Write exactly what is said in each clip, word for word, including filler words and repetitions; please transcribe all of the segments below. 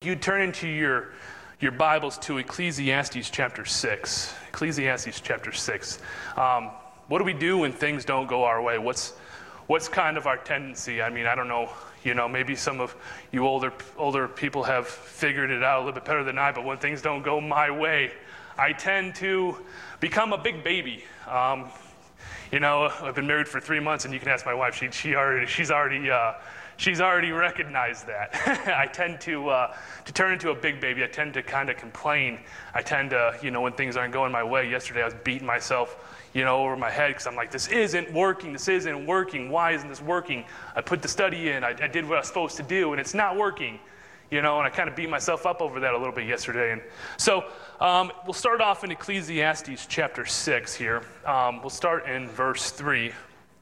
You turn into your your Bibles to Ecclesiastes chapter six. Ecclesiastes chapter six. Um, what do we do when things don't go our way? What's what's kind of our tendency? I mean, I don't know. You know, maybe some of you older older people have figured it out a little bit better than I. But when things don't go my way, I tend to become a big baby. Um, you know, I've been married for three months, and you can ask my wife. She she already she's already. Uh, She's already recognized that. I tend to uh, to turn into a big baby. I tend to kind of complain. I tend to, you know, when things aren't going my way. Yesterday I was beating myself, you know, over my head because I'm like, this isn't working. This isn't working. Why isn't this working? I put the study in. I, I did what I was supposed to do, and it's not working. You know, and I kind of beat myself up over that a little bit yesterday. And so um, we'll start off in Ecclesiastes chapter six here. Um, we'll start in verse three.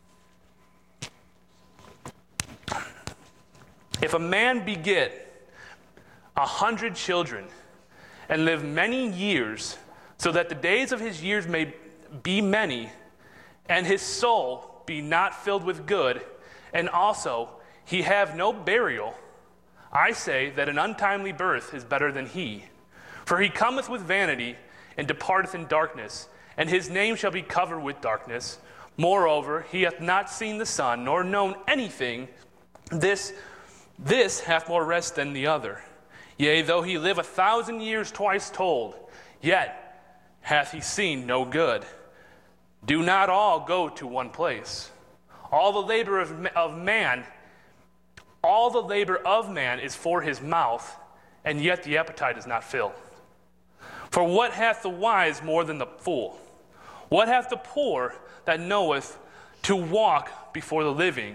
If a man beget a hundred children and live many years, so that the days of his years may be many, and his soul be not filled with good, and also he have no burial, I say that an untimely birth is better than he. For he cometh with vanity, and departeth in darkness, and his name shall be covered with darkness. Moreover, he hath not seen the sun, nor known anything. This This hath more rest than the other. Yea, though he live a thousand years twice told, yet hath he seen no good. Do not all go to one place. All the labor of, of man, all the labor of man is for his mouth, and yet the appetite is not filled. For what hath the wise more than the fool? What hath the poor that knoweth to walk before the living?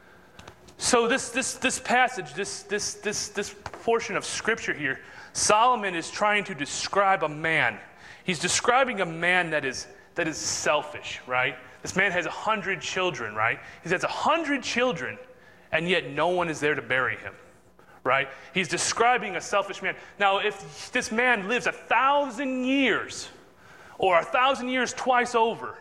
So this this this passage, this this this this portion of scripture here, Solomon is trying to describe a man. He's describing a man that is that is selfish, right? This man has a hundred children, right? He has a hundred children, and yet no one is there to bury him, right? He's describing a selfish man. Now, if this man lives a thousand years, or a thousand years twice over,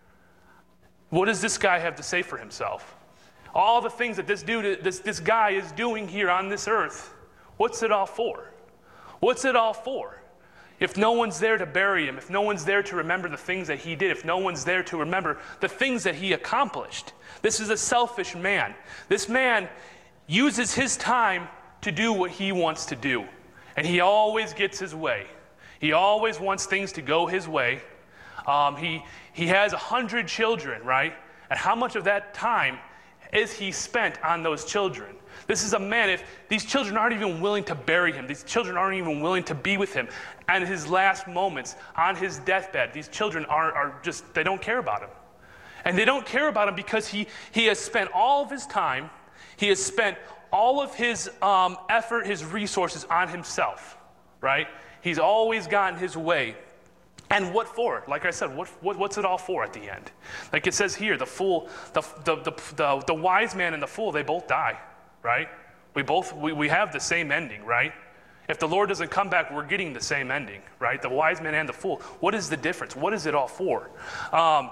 what does this guy have to say for himself? All the things that this dude, this, this guy is doing here on this earth, what's it all for? What's it all for? If no one's there to bury him, if no one's there to remember the things that he did, if no one's there to remember the things that he accomplished. This is a selfish man. This man uses his time to do what he wants to do. And he always gets his way. He always wants things to go his way. Um, he, he has a hundred children, right? And how much of that time is he spent on those children? This is a man, if these children aren't even willing to bury him, these children aren't even willing to be with him, and his last moments, on his deathbed, these children are, are just, they don't care about him. And they don't care about him because he, he has spent all of his time, he has spent all of his um, effort, his resources on himself, right? He's always gotten his way. And what for? Like I said, what, what, what's it all for at the end? Like it says here, the fool, the, the, the, the, the wise man and the fool, they both die, right? We both, we, we have the same ending, right? If the Lord doesn't come back, we're getting the same ending, right? The wise man and the fool. What is the difference? What is it all for? Um,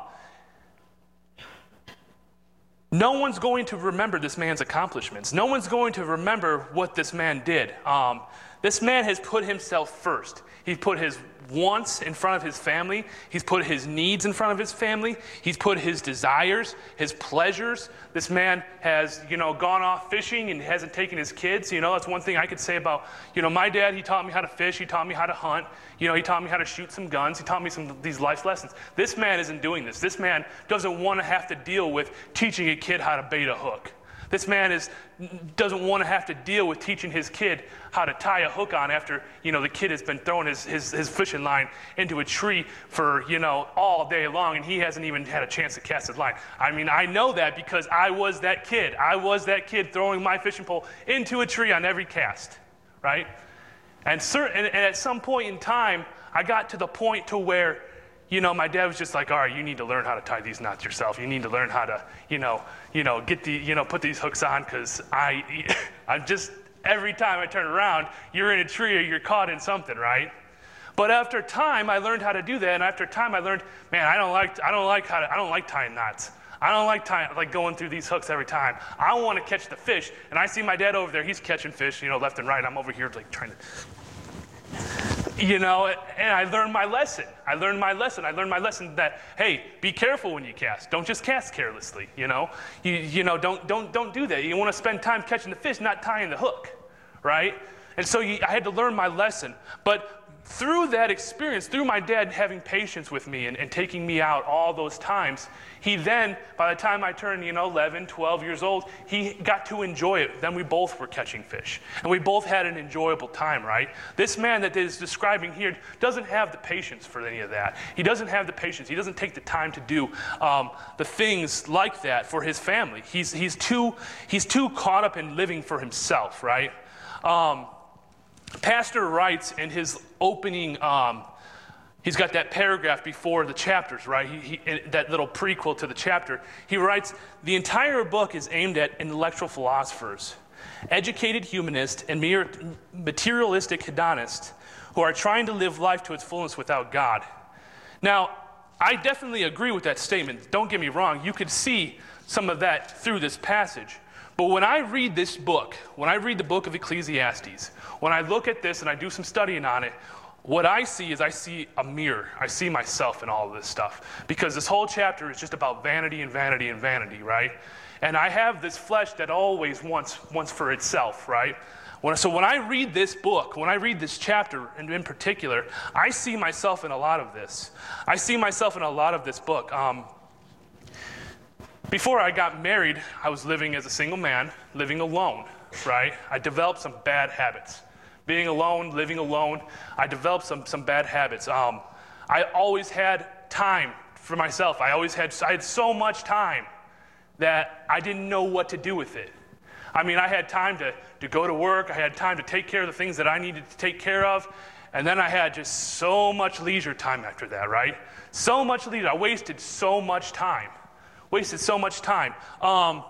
no one's going to remember this man's accomplishments. No one's going to remember what this man did. Um, this man has put himself first. He put his wants in front of his family. He's put his needs in front of his family. He's put his desires, his pleasures. This man has, you know, gone off fishing and hasn't taken his kids. You know, that's one thing I could say about, you know, my dad, he taught me how to fish. He taught me how to hunt. You know, he taught me how to shoot some guns. He taught me some of these life lessons. This man isn't doing this. This man doesn't want to have to deal with teaching a kid how to bait a hook. This man is, doesn't want to have to deal with teaching his kid how to tie a hook on after, you know, the kid has been throwing his, his, his fishing line into a tree for, you know, all day long, and he hasn't even had a chance to cast his line. I mean, I know that because I was that kid. I was that kid throwing my fishing pole into a tree on every cast, right? And, certain, and, and at some point in time, I got to the point to where, you know, my dad was just like, all right, you need to learn how to tie these knots yourself. You need to learn how to, you know, you know, get the, you know, put these hooks on because I, I'm just, every time I turn around, you're in a tree or you're caught in something, right? But after time, I learned how to do that, and after time, I learned, man, I don't like, I don't like how to, I don't like tying knots. I don't like tying, like going through these hooks every time. I want to catch the fish, and I see my dad over there. He's catching fish, you know, left and right. I'm over here like trying to, you know, and I learned my lesson. I learned my lesson. I learned my lesson that, hey, be careful when you cast. Don't just cast carelessly, you know. You, you know, don't, don't, don't do that. You want to spend time catching the fish, not tying the hook, right? And so you, I had to learn my lesson. But through that experience, through my dad having patience with me and, and taking me out all those times, he then, by the time I turned, you know, eleven, twelve years old, he got to enjoy it. Then we both were catching fish. And we both had an enjoyable time, right? This man that is describing here doesn't have the patience for any of that. He doesn't have the patience. He doesn't take the time to do um, the things like that for his family. He's, he's, too, he's too caught up in living for himself, right? Um, Pastor writes in his opening, um, he's got that paragraph before the chapters, right? He, he, that little prequel to the chapter. He writes, the entire book is aimed at intellectual philosophers, educated humanists, and mere materialistic hedonists who are trying to live life to its fullness without God. Now, I definitely agree with that statement. Don't get me wrong. You could see some of that through this passage. But when I read this book, when I read the book of Ecclesiastes, when I look at this and I do some studying on it, what I see is I see a mirror. I see myself in all of this stuff. Because this whole chapter is just about vanity and vanity and vanity, right? And I have this flesh that always wants, wants for itself, right? When, so when I read this book, when I read this chapter in, in particular, I see myself in a lot of this. I see myself in a lot of this book. Um, Before I got married, I was living as a single man, living alone, right? I developed some bad habits. Being alone, living alone, I developed some, some bad habits. Um, I always had time for myself. I always had, I had so much time that I didn't know what to do with it. I mean, I had time to, to go to work. I had time to take care of the things that I needed to take care of. And then I had just so much leisure time after that, right? So much leisure. I wasted so much time. Wasted so much time. Um,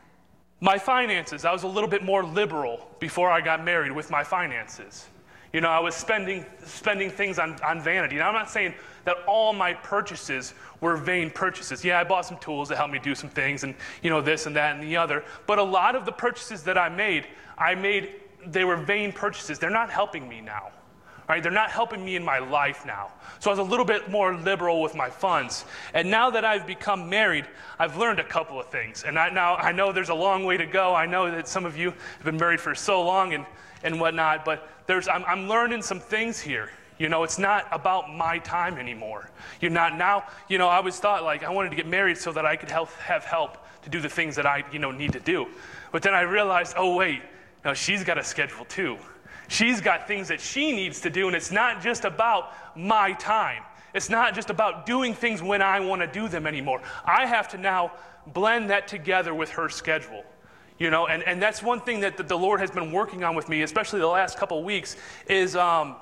my finances, I was a little bit more liberal before I got married with my finances. You know, I was spending spending things on, on vanity. Now, I'm not saying that all my purchases were vain purchases. Yeah, I bought some tools to help me do some things and, you know, this and that and the other. But a lot of the purchases that I made, I made, they were vain purchases. They're not helping me now. Right? They're not helping me in my life now. So I was a little bit more liberal with my funds. And now that I've become married, I've learned a couple of things. And I, now I know there's a long way to go. I know that some of you have been married for so long and, and whatnot, but there's, I'm, I'm learning some things here. You know, it's not about my time anymore. You're not now, you know, I always thought like I wanted to get married so that I could help, have help to do the things that I, you know, need to do. But then I realized, oh wait, no, she's got a schedule too. She's got things that she needs to do, and it's not just about my time. It's not just about doing things when I want to do them anymore. I have to now blend that together with her schedule. You know, and, and that's one thing that the, the Lord has been working on with me, especially the last couple of weeks, is, um,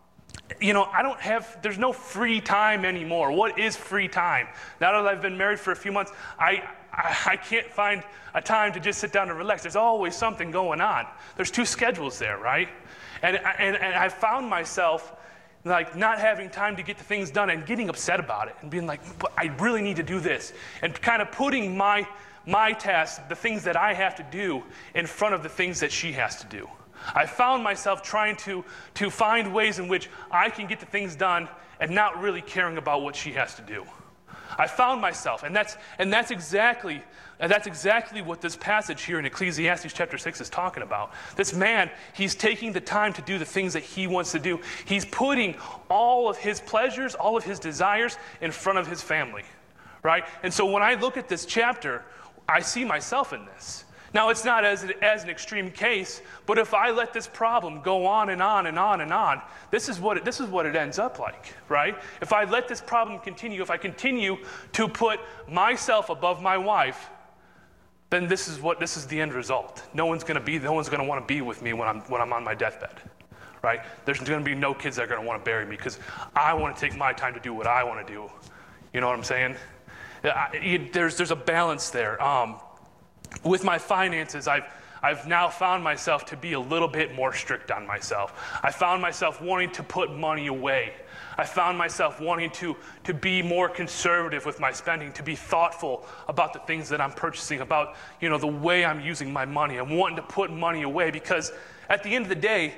you know, I don't have, there's no free time anymore. What is free time? Now that I've been married for a few months, I, I, I can't find a time to just sit down and relax. There's always something going on. There's two schedules there, right? And, and, and I found myself like not having time to get the things done and getting upset about it and being like, but I really need to do this. And kind of putting my, my tasks, the things that I have to do, in front of the things that she has to do. I found myself trying to, to find ways in which I can get the things done and not really caring about what she has to do. I found myself, and that's and that's exactly and that's exactly what this passage here in Ecclesiastes chapter six is talking about. This man, he's taking the time to do the things that he wants to do. He's putting all of his pleasures, all of his desires in front of his family, right? And so when I look at this chapter, I see myself in this. Now, it's not as, as an extreme case, but if I let this problem go on and on and on and on, this is what it, this is what it ends up like, right? If I let this problem continue, if I continue to put myself above my wife, then this is what this is the end result. No one's going to be, no one's going to want to be with me when I'm when I'm on my deathbed, right? There's going to be no kids that are going to want to bury me because I want to take my time to do what I want to do. You know what I'm saying? I, there's there's a balance there. Um, With my finances, I've I've now found myself to be a little bit more strict on myself. I found myself wanting to put money away. I found myself wanting to, to be more conservative with my spending, to be thoughtful about the things that I'm purchasing, about, you know, the way I'm using my money. I'm wanting to put money away because at the end of the day,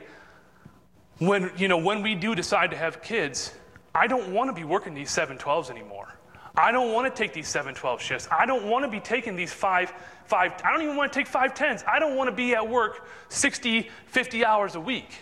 when, you know, when we do decide to have kids, I don't want to be working these seven twelves anymore. I don't want to take these seven twelve shifts. I don't want to be taking these five, five, I don't even want to take five tens. I don't want to be at work sixty, fifty hours a week.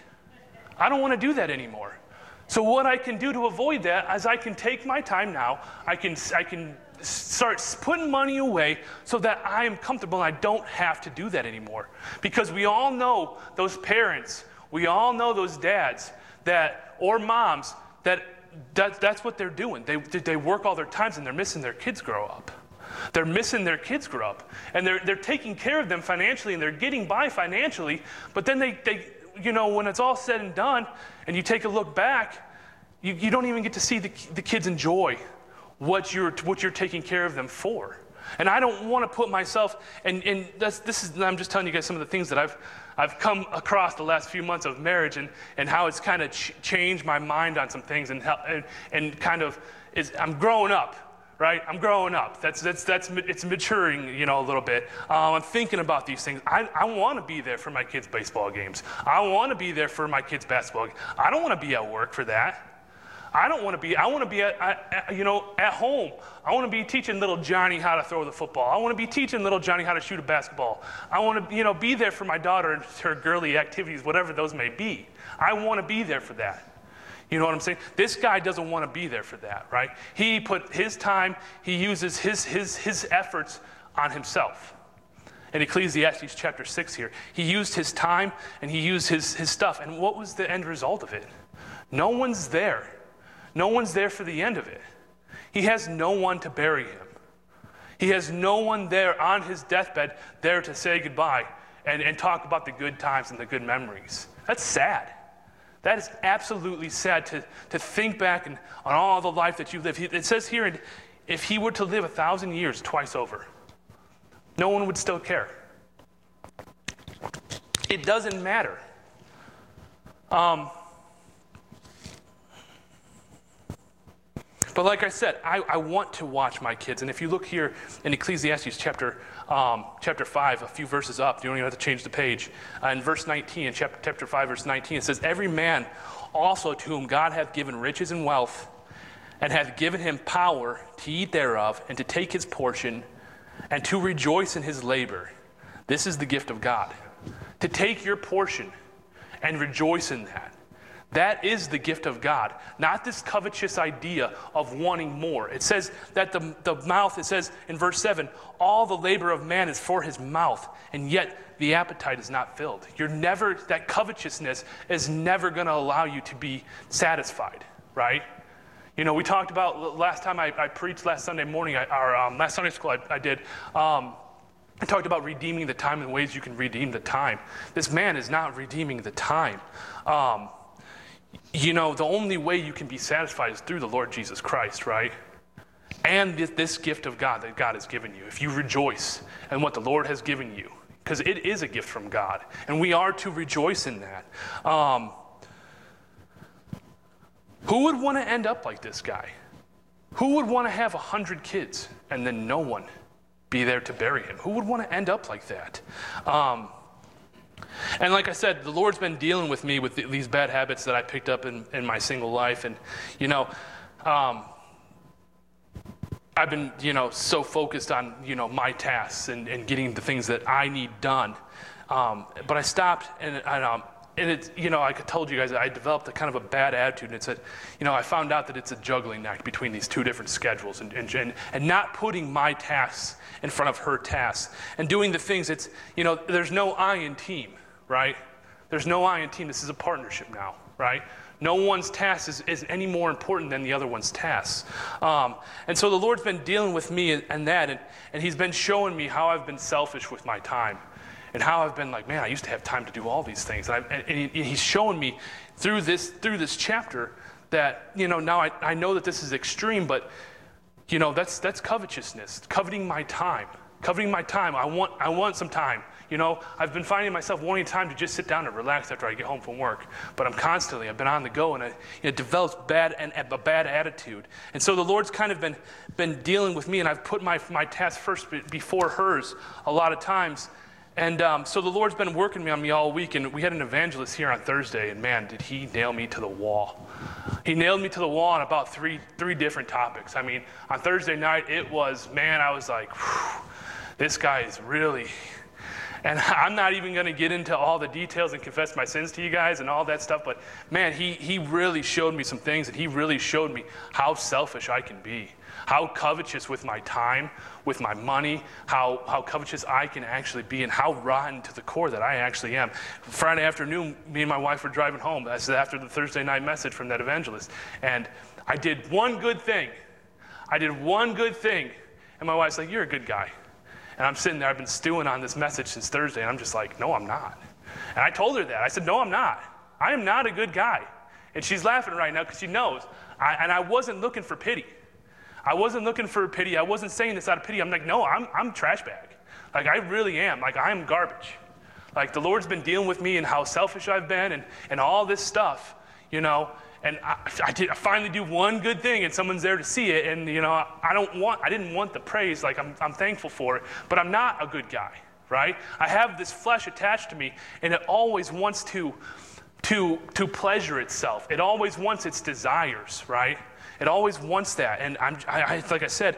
I don't want to do that anymore. So what I can do to avoid that is I can take my time now. I can, I can start putting money away so that I am comfortable and I don't have to do that anymore. Because we all know those parents, we all know those dads that, or moms, that That, that's what they're doing. They, they work all their times and they're missing their kids grow up. They're missing their kids grow up. And they're, they're taking care of them financially and they're getting by financially. But then they, they, you know, when it's all said and done and you take a look back, you, you don't even get to see the, the kids enjoy what you're, what you're taking care of them for. And I don't want to put myself, and, and that's, this is, I'm just telling you guys some of the things that I've, I've come across the last few months of marriage and, and how it's kind of ch- changed my mind on some things and, how, and, and kind of, is, I'm growing up, right? I'm growing up. That's, that's, that's, it's maturing, you know, a little bit. Um, I'm thinking about these things. I, I want to be there for my kids' baseball games. I want to be there for my kids' basketball games. I don't want to be at work for that. I don't want to be, I want to be, at, at, you know, at home. I want to be teaching little Johnny how to throw the football. I want to be teaching little Johnny how to shoot a basketball. I want to, you know, be there for my daughter and her girly activities, whatever those may be. I want to be there for that. You know what I'm saying? This guy doesn't want to be there for that, right? He put his time, he uses his, his, his efforts on himself. In Ecclesiastes chapter six here, he used his time and he used his, his stuff. And what was the end result of it? No one's there. No one's there for the end of it. He has no one to bury him. He has no one there on his deathbed there to say goodbye and, and talk about the good times and the good memories. That's sad. That is absolutely sad to, to think back and, on all the life that you live. It says here, if he were to live a thousand years twice over, no one would still care. It doesn't matter. Um... But like I said, I, I want to watch my kids. And if you look here in Ecclesiastes chapter um, chapter five, a few verses up, you don't even have to change the page. Uh, in verse nineteen, in chapter, chapter five, verse nineteen, it says, "Every man also to whom God hath given riches and wealth, and hath given him power to eat thereof, and to take his portion, and to rejoice in his labor. This is the gift of God." To take your portion and rejoice in that. That is the gift of God, not this covetous idea of wanting more. It says that the, the mouth, it says in verse seven, all the labor of man is for his mouth, and yet the appetite is not filled. You're never, that covetousness is never going to allow you to be satisfied, right? You know, we talked about, last time I, I preached last Sunday morning, I, or um, last Sunday school I, I did, um, I talked about redeeming the time and ways you can redeem the time. This man is not redeeming the time. Um, You know, the only way you can be satisfied is through the Lord Jesus Christ, right? And this, this gift of God that God has given you. If you rejoice in what the Lord has given you, because it is a gift from God, and we are to rejoice in that. Um, who would want to end up like this guy? Who would want to have a hundred kids and then no one be there to bury him? Who would want to end up like that? Um, And like I said, the Lord's been dealing with me with these bad habits that I picked up in, in my single life. And, you know, um, I've been, you know, so focused on, you know, my tasks and, and getting the things that I need done. Um, but I stopped and, and, um, and it's, you know, like I told you guys, I developed a kind of a bad attitude. And it's a, you know, I found out that it's a juggling act between these two different schedules and, and, and, and not putting my tasks in front of her tasks and doing the things. It's, you know, there's no I in team, right? There's no I in team. This is a partnership now, right? No one's task is, is any more important than the other one's tasks. Um, and so the Lord's been dealing with me and, and that, and, and he's been showing me how I've been selfish with my time. And how I've been like, man, I used to have time to do all these things. And, and, and he, he's showing me through this through this chapter that, you know, now I, I know that this is extreme, but, you know, that's that's covetousness, coveting my time, coveting my time. I want I want some time. You You know, I've been finding myself wanting time to just sit down and relax after I get home from work. But I'm constantly, I've been on the go, and I, it develops bad and a bad attitude. And so the Lord's kind of been been dealing with me, and I've put my my task first before hers a lot of times. And um, so the Lord's been working me on me all week, and we had an evangelist here on Thursday, and man, did he nail me to the wall. He nailed me to the wall on about three three different topics. I mean, on Thursday night, it was, man, I was like, this guy is really, and I'm not even going to get into all the details and confess my sins to you guys and all that stuff, but man, he he really showed me some things, and he really showed me how selfish I can be. How covetous with my time, with my money, how, how covetous I can actually be, and how rotten to the core that I actually am. Friday afternoon, me and my wife were driving home. That's after the Thursday night message from that evangelist. And I did one good thing. I did one good thing. And my wife's like, you're a good guy. And I'm sitting there, I've been stewing on this message since Thursday, and I'm just like, no, I'm not. And I told her that. I said, no, I'm not. I am not a good guy. And she's laughing right now because she knows. I, and I wasn't looking for pity. I wasn't looking for pity. I wasn't saying this out of pity. I'm like, no, I'm I'm trash bag. Like, I really am. Like, I'm garbage. Like, the Lord's been dealing with me and how selfish I've been and, and all this stuff, you know. And I, I, did, I finally do one good thing, and someone's there to see it. And, you know, I don't want, I didn't want the praise. Like, I'm I'm thankful for it. But I'm not a good guy, right? I have this flesh attached to me, and it always wants to, to, to pleasure itself. It always wants its desires, right? It always wants that, and I'm, I, I, like I said,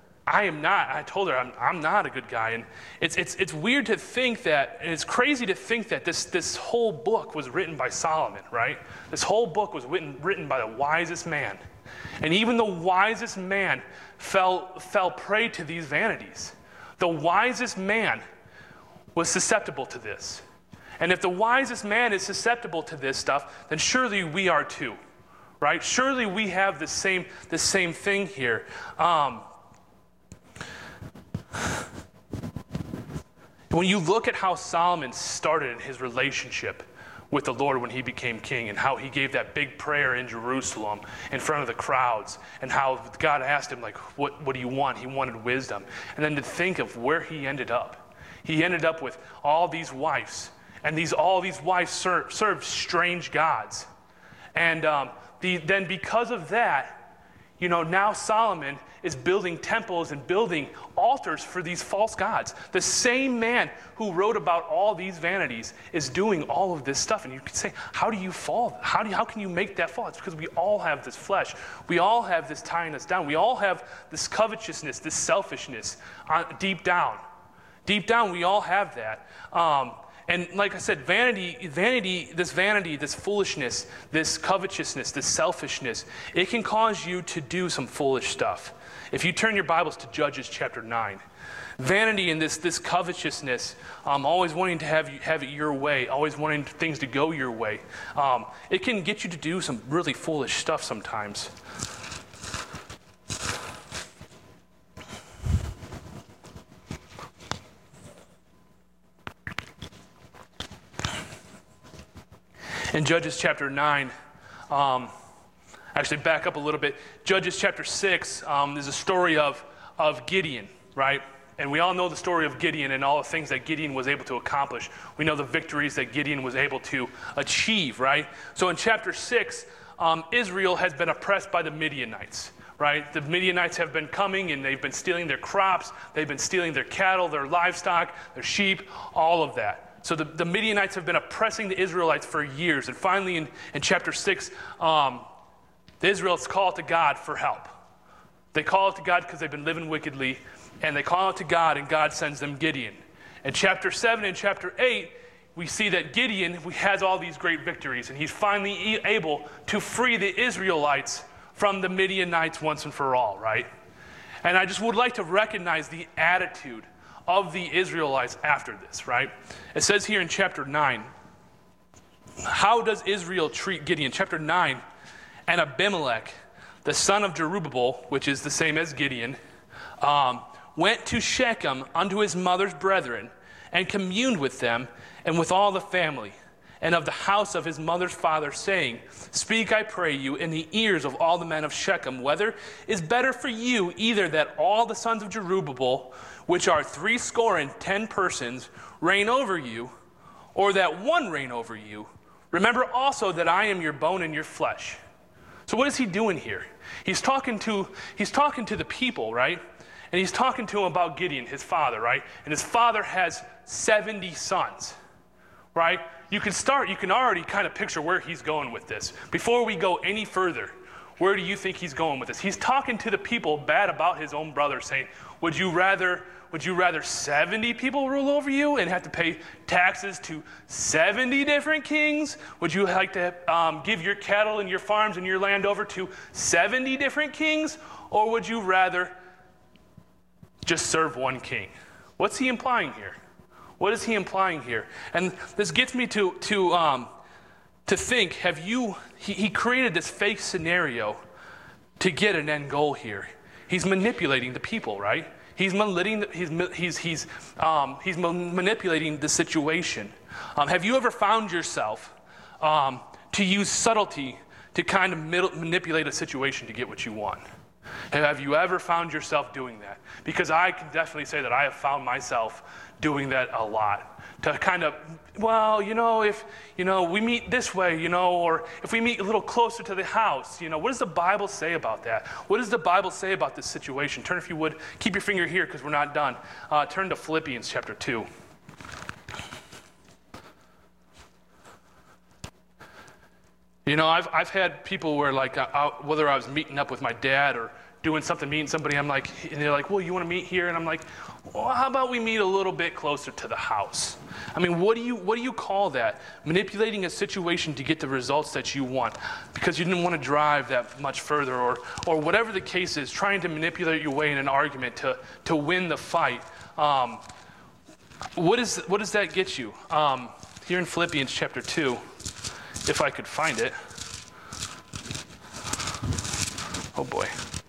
I am not. I told her I'm, I'm not a good guy, and it's it's it's weird to think that, and it's crazy to think that this this whole book was written by Solomon, right? This whole book was written written by the wisest man, and even the wisest man fell fell prey to these vanities. The wisest man was susceptible to this, and if the wisest man is susceptible to this stuff, then surely we are too. Right? Surely we have the same, the same thing here. Um, when you look at how Solomon started his relationship with the Lord when he became king, and how he gave that big prayer in Jerusalem in front of the crowds, and how God asked him, like, what, what do you want? He wanted wisdom. And then to think of where he ended up. He ended up with all these wives, and these all these wives served, served strange gods. And um, The, then because of that, you know, now Solomon is building temples and building altars for these false gods. The same man who wrote about all these vanities is doing all of this stuff. And you can say, how do you fall? How do you, how can you make that fall? It's because we all have this flesh. We all have this tying us down. We all have this covetousness, this selfishness uh, deep down. Deep down, we all have that. Um, And like I said, vanity, vanity, this vanity, this foolishness, this covetousness, this selfishness, it can cause you to do some foolish stuff. If you turn your Bibles to Judges chapter nine, vanity and this, this covetousness, um, always wanting to have, you, have it your way, always wanting things to go your way, um, it can get you to do some really foolish stuff sometimes. In Judges chapter nine, um, actually back up a little bit. Judges chapter six um, is a story of, of Gideon, right? And we all know the story of Gideon and all the things that Gideon was able to accomplish. We know the victories that Gideon was able to achieve, right? So in chapter six, um, Israel has been oppressed by the Midianites, right? The Midianites have been coming, and they've been stealing their crops. They've been stealing their cattle, their livestock, their sheep, all of that. So the, the Midianites have been oppressing the Israelites for years. And finally, in, in chapter six, um, the Israelites call out to God for help. They call out to God because they've been living wickedly. And they call out to God, and God sends them Gideon. In chapter seven and chapter eight, we see that Gideon has all these great victories. And he's finally able to free the Israelites from the Midianites once and for all, right? And I just would like to recognize the attitude of the Israelites after this, right? It says here in chapter nine, how does Israel treat Gideon? Chapter nine, and Abimelech, the son of Jerubbaal, which is the same as Gideon, um, went to Shechem unto his mother's brethren, and communed with them and with all the family. and of the house of his mother's father, saying, Speak, I pray you, in the ears of all the men of Shechem, whether is better for you either that all the sons of Jerubbaal, which are threescore and ten persons, reign over you, or that one reign over you. Remember also that I am your bone and your flesh. So what is he doing here? He's talking to, he's talking to the people, right? And he's talking to him about Gideon, his father, right? And his father has seventy sons, right? You can start, you can already kind of picture where he's going with this. Before we go any further, where do you think he's going with this? He's talking to the people bad about his own brother, saying, would you rather, would you rather seventy people rule over you and have to pay taxes to seventy different kings? Would you like to um, give your cattle and your farms and your land over to seventy different kings? Or would you rather just serve one king? What's he implying here? What is he implying here? And this gets me to to um, to think, have you, he, he created this fake scenario to get an end goal here. He's manipulating the people, right? He's manipulating, he's, he's, he's, um, he's manipulating the situation. Um, have you ever found yourself um, to use subtlety to kind of manipulate a situation to get what you want? Have you ever found yourself doing that? Because I can definitely say that I have found myself doing that a lot. To kind of, well, you know, if, you know, we meet this way, you know, or if we meet a little closer to the house, you know, what does the Bible say about that? What does the Bible say about this situation? Turn, if you would, keep your finger here because we're not done. Uh, turn to Philippians chapter two. You know, I've, I've had people where, like, I, whether I was meeting up with my dad or doing something, meeting somebody, I'm like, and they're like, well, you want to meet here? And I'm like, well, how about we meet a little bit closer to the house? I mean, what do you what do you call that? Manipulating a situation to get the results that you want because you didn't want to drive that much further, or or whatever the case is, trying to manipulate your way in an argument to, to win the fight. Um, what is what does that get you? Um, here in Philippians chapter two, if I could find it. Oh boy.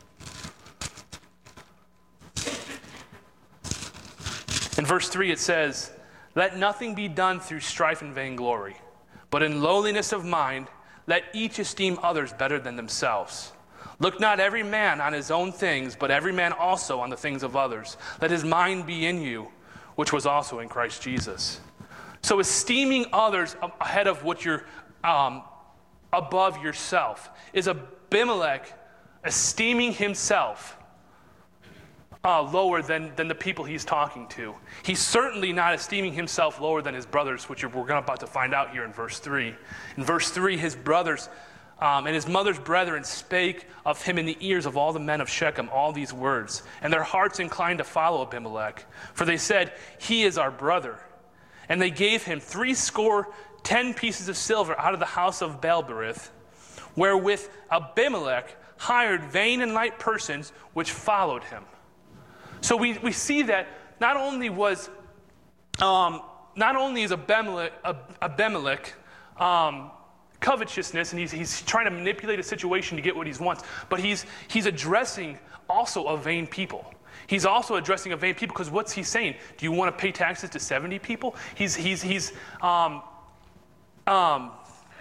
In verse three it says, let nothing be done through strife and vainglory, but in lowliness of mind, let each esteem others better than themselves. Look not every man on his own things, but every man also on the things of others. Let his mind be in you, which was also in Christ Jesus. So esteeming others ahead of what you're um, above yourself is Abimelech esteeming himself Uh, lower than, than the people he's talking to. He's certainly not esteeming himself lower than his brothers, which we're going about to find out here in verse three. In verse three, his brothers um, and his mother's brethren spake of him in the ears of all the men of Shechem all these words, and their hearts inclined to follow Abimelech. For they said, he is our brother. And they gave him three score ten pieces of silver out of the house of Baalberith, wherewith Abimelech hired vain and light persons which followed him. So we, we see that not only was, um, not only is Abimelech, Abimelech um, covetousness, and he's, he's trying to manipulate a situation to get what he wants, but he's, he's addressing also a vain people. He's also addressing a vain people because what's he saying? Do you want to pay taxes to seventy people? He's, he's, he's, um, um,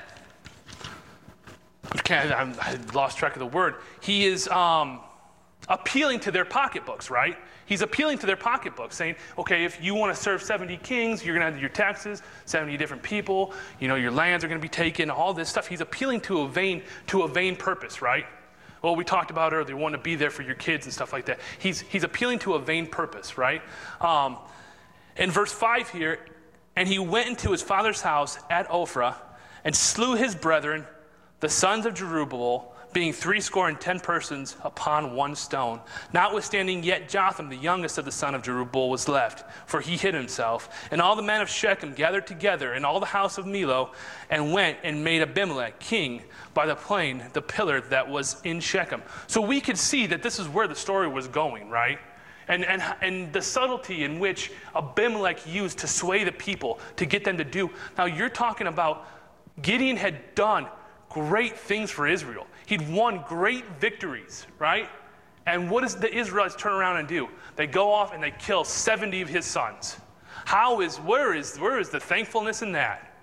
okay, I, I lost track of the word. He is, um, appealing to their pocketbooks, right? He's appealing to their pocketbooks, saying, okay, if you want to serve seventy kings, you're going to have your taxes, seventy different people, you know, your lands are going to be taken, all this stuff. He's appealing to a vain, to a vain purpose, right? Well, we talked about earlier, want to be there for your kids and stuff like that. He's, he's appealing to a vain purpose, right? Um, in verse five here, and he went into his father's house at Ophrah and slew his brethren, the sons of Jerubbaal, being threescore and ten persons upon one stone. Notwithstanding, yet Jotham, the youngest of the son of Jerubbaal, was left, for he hid himself. And all the men of Shechem gathered together in all the house of Millo, and went and made Abimelech king by the plain, the pillar that was in Shechem. So we could see that this is where the story was going, right? And, and, and the subtlety in which Abimelech used to sway the people, to get them to do. Now you're talking about Gideon had done great things for Israel. He'd won great victories, right? And what does the Israelites turn around and do? They go off and they kill seventy of his sons. How is, where is, where is the thankfulness in that?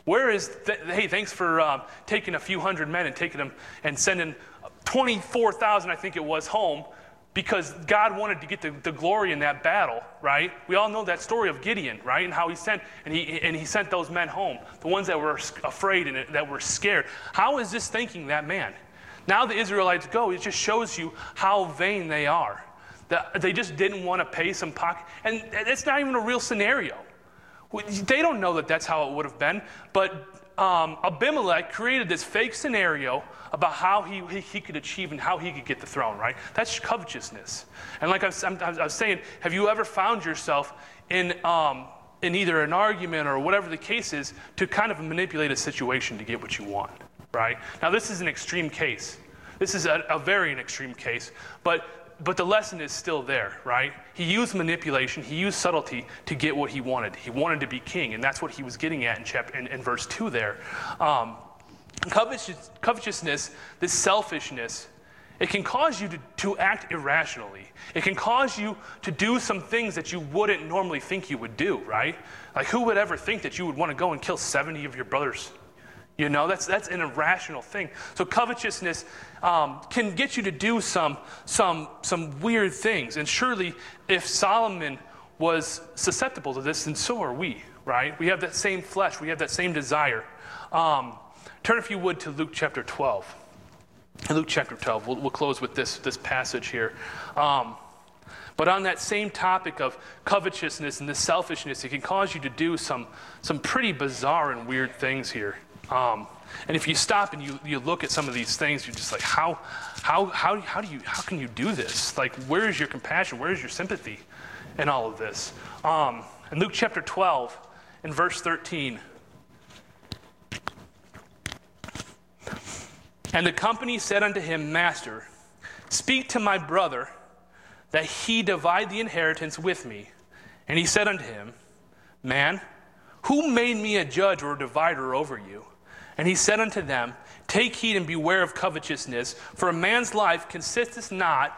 Where is, th- hey, thanks for um, taking a few hundred men and taking them and sending twenty-four thousand, I think it was, home, because God wanted to get the, the glory in that battle, right? We all know that story of Gideon, right? And how he sent, and he and he sent those men home, the ones that were afraid and that were scared. How is this thinking that man? Now the Israelites go, it just shows you how vain they are. That they just didn't want to pay some pocket, and it's not even a real scenario. They don't know that that's how it would have been, but um, Abimelech created this fake scenario about how he, he, he could achieve and how he could get the throne, right? That's covetousness. And like I was, I was saying, have you ever found yourself in, um, in either an argument or whatever the case is to kind of manipulate a situation to get what you want, right? Now, this is an extreme case. This is a, a very extreme case, but But the lesson is still there, right? He used manipulation, he used subtlety to get what he wanted. He wanted to be king, and that's what he was getting at in, chapter, in, in verse two there. Um, covetous, covetousness, this selfishness, it can cause you to, to act irrationally. It can cause you to do some things that you wouldn't normally think you would do, right? Like, who would ever think that you would want to go and kill seventy of your brothers? You know, that's that's an irrational thing. So covetousness um, can get you to do some some some weird things. And surely, if Solomon was susceptible to this, then so are we, right? We have that same flesh. We have that same desire. Um, turn, if you would, to Luke chapter twelve. In Luke chapter twelve, we'll, we'll close with this this passage here. Um, but on that same topic of covetousness and the selfishness, it can cause you to do some some pretty bizarre and weird things here. Um, and if you stop and you, you look at some of these things, you're just like, how, how, how, how do you, how can you do this? Like, where is your compassion? Where is your sympathy in all of this? Um, in Luke chapter twelve, in verse thirteen, and the company said unto him, Master, speak to my brother that he divide the inheritance with me. And he said unto him, Man, who made me a judge or a divider over you? And he said unto them, Take heed and beware of covetousness, for a man's life consisteth not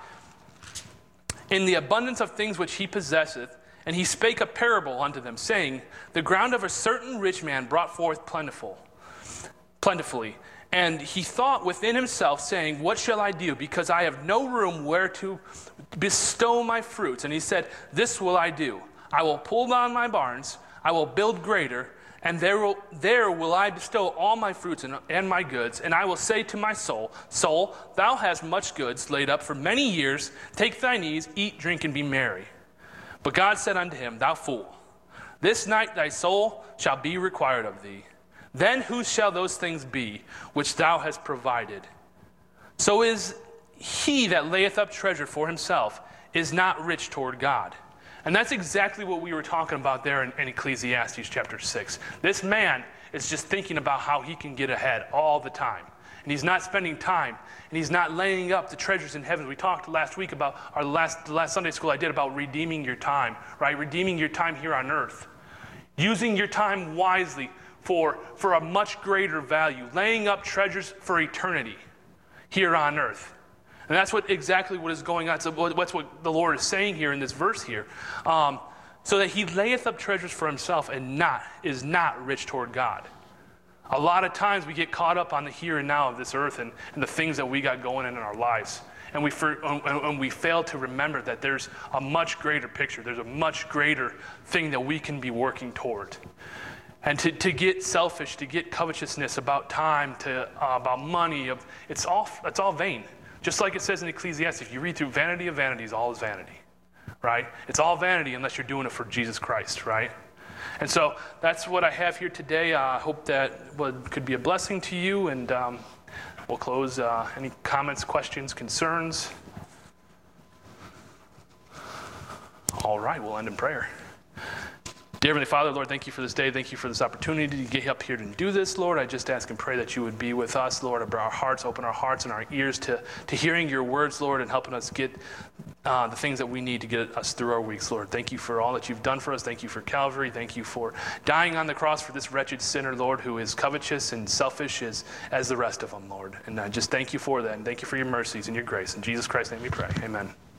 in the abundance of things which he possesseth. And he spake a parable unto them, saying, The ground of a certain rich man brought forth plentiful, plentifully. And he thought within himself, saying, What shall I do? Because I have no room where to bestow my fruits. And he said, This will I do. I will pull down my barns, I will build greater, and there will, there will I bestow all my fruits and, and my goods. And I will say to my soul, Soul, thou hast much goods laid up for many years. Take thine ease, eat, drink, and be merry. But God said unto him, Thou fool, this night thy soul shall be required of thee. Then whose shall those things be which thou hast provided? So is he that layeth up treasure for himself is not rich toward God. And that's exactly what we were talking about there in, in Ecclesiastes chapter six. This man is just thinking about how he can get ahead all the time. And he's not spending time, and he's not laying up the treasures in heaven. We talked last week about, our last, the last Sunday school I did about redeeming your time, right? Redeeming your time here on earth. Using your time wisely for, for a much greater value. Laying up treasures for eternity here on earth. And that's what exactly what is going on. So that's what the Lord is saying here in this verse here. Um, so that he layeth up treasures for himself and not is not rich toward God. A lot of times we get caught up on the here and now of this earth and, and the things that we got going in our lives. And we, for, and, and we fail to remember that there's a much greater picture. There's a much greater thing that we can be working toward. And to, to get selfish, to get covetousness about time, to uh, about money, it's all, it's all vain. Just like it says in Ecclesiastes, if you read through vanity of vanities, all is vanity, right? It's all vanity unless you're doing it for Jesus Christ, right? And so that's what I have here today. I uh, hope that would, could be a blessing to you, and um, we'll close. Uh, any comments, questions, concerns? All right, we'll end in prayer. Dear Heavenly Father, Lord, thank you for this day. Thank you for this opportunity to get up here and do this, Lord. I just ask and pray that you would be with us, Lord, about our hearts, open our hearts and our ears to, to hearing your words, Lord, and helping us get uh, the things that we need to get us through our weeks, Lord. Thank you for all that you've done for us. Thank you for Calvary. Thank you for dying on the cross for this wretched sinner, Lord, who is covetous and selfish as, as the rest of them, Lord. And I just thank you for that, and thank you for your mercies and your grace. In Jesus Christ's name we pray. Amen.